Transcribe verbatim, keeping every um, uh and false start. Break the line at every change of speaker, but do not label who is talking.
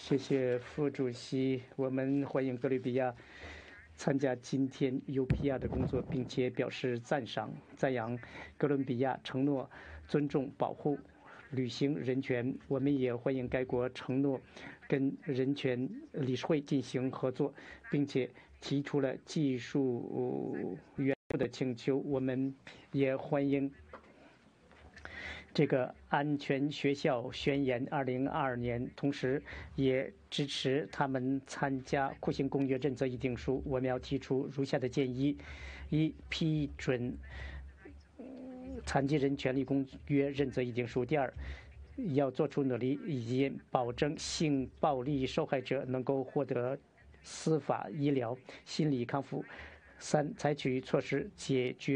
谢谢副主席，我们欢迎哥伦比亚参加今天 U P R 的工作，并且表示赞赏、赞扬哥伦比亚承诺尊重、保护、履行人权。我们也欢迎该国承诺跟人权理事会进行合作，并且提出了技术援助的请求。我们也欢迎这个安全学校宣言二零二二年，同时也支持他们参加库欣公约认责议定书。我们要提出如下的建议：一、批准残疾人权利公约认责议定书；第二，要做出努力，以保证性暴力受害者能够获得司法、医疗、心理康复；三、采取措施解决